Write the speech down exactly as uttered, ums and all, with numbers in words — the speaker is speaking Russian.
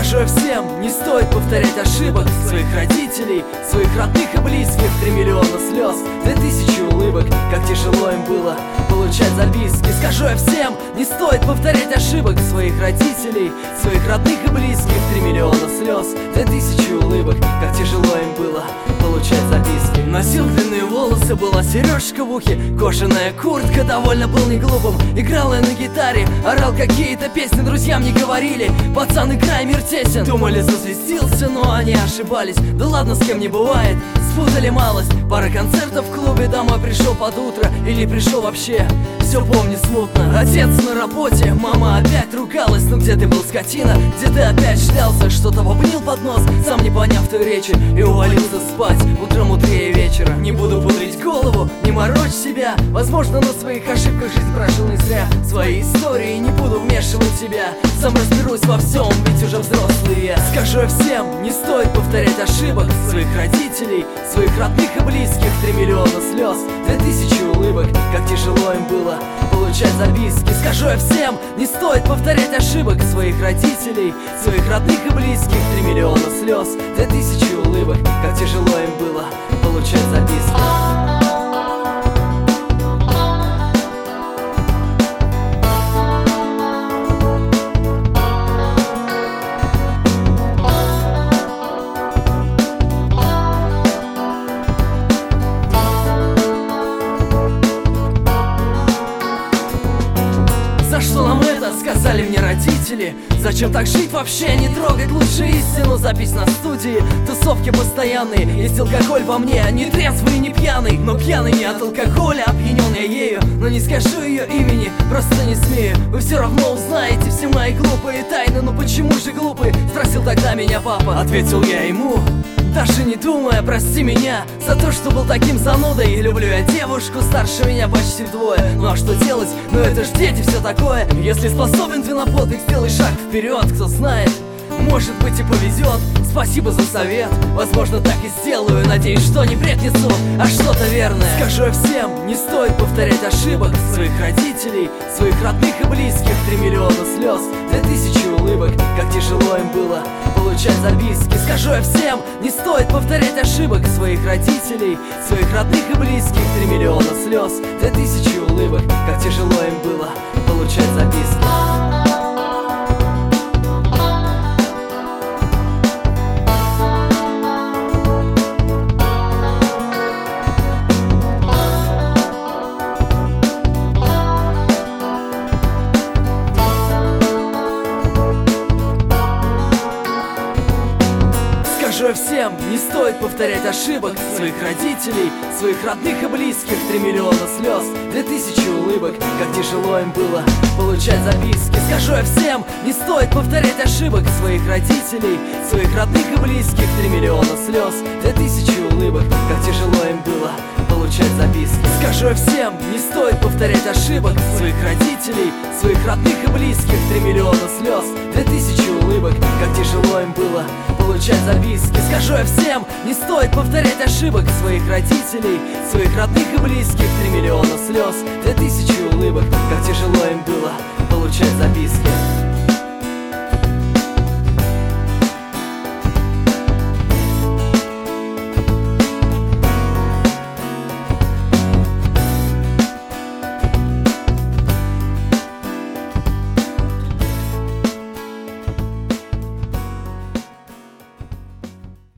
Скажу я всем, не стоит повторять ошибок своих родителей, своих родных и близких. Три миллиона слез, две тысячи улыбок, как тяжело им было получать записки. Скажу я всем, не стоит повторять ошибок своих родителей, своих родных и близких. Три миллиона слез, две тысячи улыбок, как тяжело им было получать записки. Носил длинные волосы, была сережка в ухе, кожаная куртка, довольно был не глупым. Играл я на гитаре, орал какие-то песни, друзьям не говорили: пацан, играй, мир тесен. Думали, засвистился, но они ошибались. Да ладно, с кем не бывает, спутали малость. Пара концертов в клубе, домой пришел под утро или пришел вообще, все помню смутно. Отец на работе, мама опять ругалась. Ну где ты был, скотина, где ты опять шлялся? Что-то вобнил под нос, сам не поняв той речи, и увалился спать утром мудрее вечера. Не буду пудрить голову, не морочь себя. Возможно, на своих ошибках жизнь прожил не зря. Свои истории не буду вмешивать себя, сам разберусь во всем, ведь уже взрослый я. Скажу я всем, не стоит повторять ошибок своих родителей, своих родных и близких. Три миллиона слез, две тысячи улыбок, как тяжело им было получать записки. Скажу я всем, не стоит повторять ошибок своих родителей, своих родных и близких. Три миллиона слез, две тысячи улыбок, как тяжело им было получать записки. За что нам это, сказали мне родители? Зачем так жить вообще, не трогать лучше истину? Запись на студии, тусовки постоянные. Есть алкоголь во мне, не трезвый, не пьяный. Но пьяный не от алкоголя, опьянен я ею. Но не скажу ее имени, просто не смею. Вы все равно узнаете все мои глупые тайны. Ну почему же глупый? Спросил тогда меня папа. Ответил я ему, даже не думая: прости меня за то, что был таким занудой. Люблю я девушку старше меня почти вдвое. Ну а что делать? Ну это ж дети, все такое. Если способен ты на подвиг, сделай шаг вперед. Кто знает, может быть и повезет. Спасибо за совет, возможно так и сделаю. Надеюсь, что не бред несу, а что-то верное. Скажу я всем, не стоит повторять ошибок своих родителей, своих родных и близких. Три миллиона слез, две тысячи улыбок, как тяжело им было получать записки. Скажу я всем, не стоит повторять ошибок своих родителей, своих родных и близких. Три миллиона слез, две тысячи улыбок, как тяжело им было получать записки. Скажу я всем, не стоит повторять ошибок своих родителей, своих родных и близких. Три миллиона слез, две тысячи улыбок, как тяжело им было получать записки. Скажу я всем, не стоит повторять ошибок своих родителей, своих родных и близких. Три миллиона слез, две тысячи улыбок, как тяжело им было получать записки. Скажу я всем, не стоит повторять ошибок своих родителей, своих родных и близких. Три миллиона слез, две тысячи улыбок, как тяжело им было получать записки. Скажу я всем, не стоит повторять ошибок своих родителей, своих родных и близких. Три миллиона слез, две тысячи улыбок, как тяжело им было получать записки.